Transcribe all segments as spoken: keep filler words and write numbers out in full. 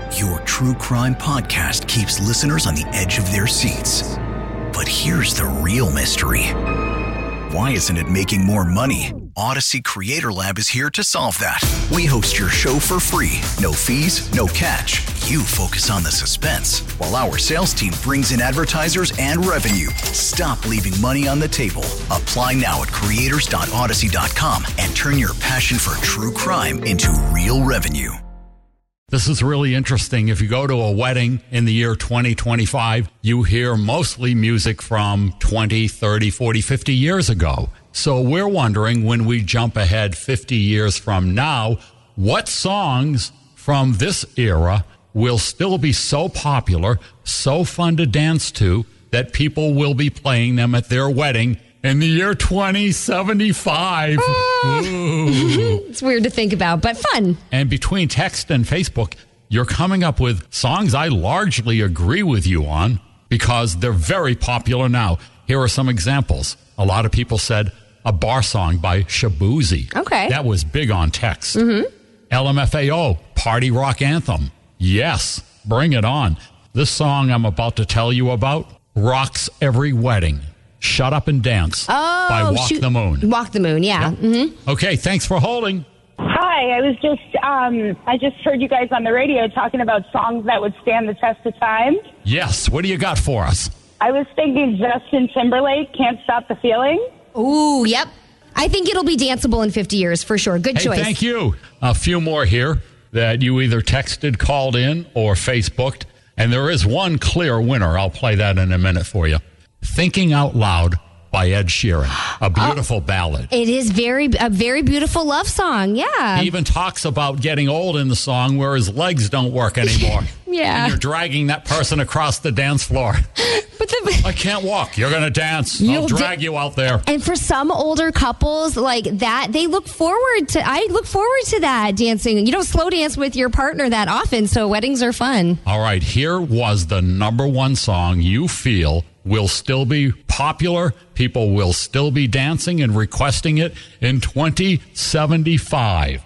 Your true crime podcast keeps listeners on the edge of their seats. But here's the real mystery. Why isn't it making more money? Odyssey Creator Lab is here to solve that. We host your show for free. No fees, no catch. You focus on the suspense, while our sales team brings in advertisers and revenue. Stop leaving money on the table. Apply now at creators dot odyssey dot com and turn your passion for true crime into real revenue. This is really interesting. If you go to a wedding in the year twenty twenty-five, you hear mostly music from twenty, thirty, forty, fifty years ago. So we're wondering, when we jump ahead fifty years from now, what songs from this era will still be so popular, so fun to dance to, that people will be playing them at their wedding in the year twenty seventy-five. Oh. It's weird to think about, but fun. And between text and Facebook, you're coming up with songs I largely agree with you on because they're very popular now. Here are some examples. A lot of people said a bar song by Shaboozey. Okay. That was big on text. Mm-hmm. L M F A O, Party Rock Anthem. Yes, bring it on. This song I'm about to tell you about rocks every wedding. Shut Up and Dance oh, by Walk shoot. the Moon. Walk the Moon, yeah. Yep. Mm-hmm. Okay, thanks for holding. Hi, I was just, um, I just heard you guys on the radio talking about songs that would stand the test of time. Yes, what do you got for us? I was thinking Justin Timberlake, Can't Stop the Feeling. Ooh, yep. I think it'll be danceable in fifty years for sure. Good hey, choice. Thank you. A few more here that you either texted, called in, or Facebooked. And there is one clear winner. I'll play that in a minute for you. Thinking Out Loud by Ed Sheeran. A beautiful oh, ballad. It is very a very beautiful love song, yeah. He even talks about getting old in the song where his legs don't work anymore. Yeah. And you're dragging that person across the dance floor. But the, I can't walk. You're going to dance. You'll I'll drag di- you out there. And for some older couples like that, they look forward to, I look forward to that dancing. You don't slow dance with your partner that often, so weddings are fun. All right, here was the number one song you feel will still be popular. People will still be dancing and requesting it in twenty seventy-five.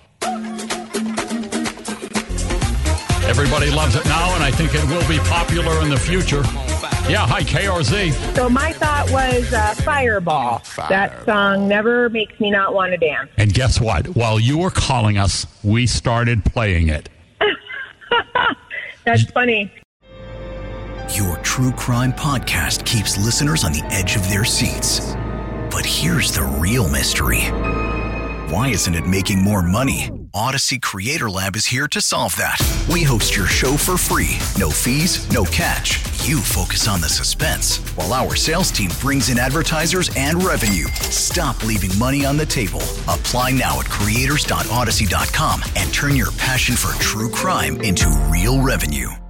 Everybody loves it now, and I think it will be popular in the future. Yeah, hi, K R Z. So my thought was uh, Fireball. Fire. That song never makes me not want to dance. And guess what? While you were calling us, we started playing it. That's funny. Your true crime podcast keeps listeners on the edge of their seats. But here's the real mystery. Why isn't it making more money? Odyssey Creator Lab is here to solve that. We host your show for free. No fees, no catch. You focus on the suspense, while our sales team brings in advertisers and revenue. Stop leaving money on the table. Apply now at creators dot odyssey dot com and turn your passion for true crime into real revenue.